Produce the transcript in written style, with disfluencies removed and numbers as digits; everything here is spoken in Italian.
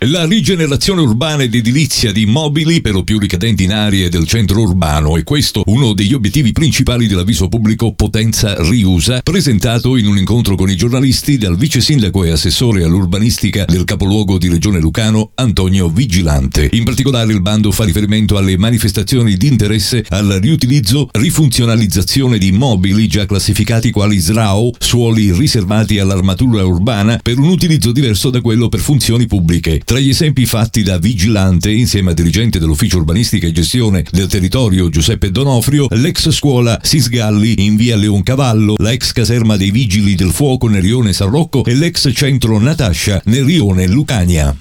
La rigenerazione urbana ed edilizia di immobili per lo più ricadenti in aree del centro urbano è questo uno degli obiettivi principali dell'avviso pubblico Potenza Riusa, presentato in un incontro con i giornalisti dal vice sindaco e assessore all'urbanistica del capoluogo di Regione Lucano, Antonio Vigilante. In particolare il bando fa riferimento alle manifestazioni di interesse al riutilizzo, rifunzionalizzazione di immobili già classificati quali SRAO, suoli riservati all'armatura urbana, per un utilizzo diverso da quello per funzioni pubbliche. Tra gli esempi fatti da Vigilante, insieme a dirigente dell'ufficio urbanistica e gestione del territorio Giuseppe Donofrio, l'ex scuola Sisgalli in via Leoncavallo, la ex caserma dei Vigili del Fuoco nel rione San Rocco e l'ex centro Natascia nel rione Lucania.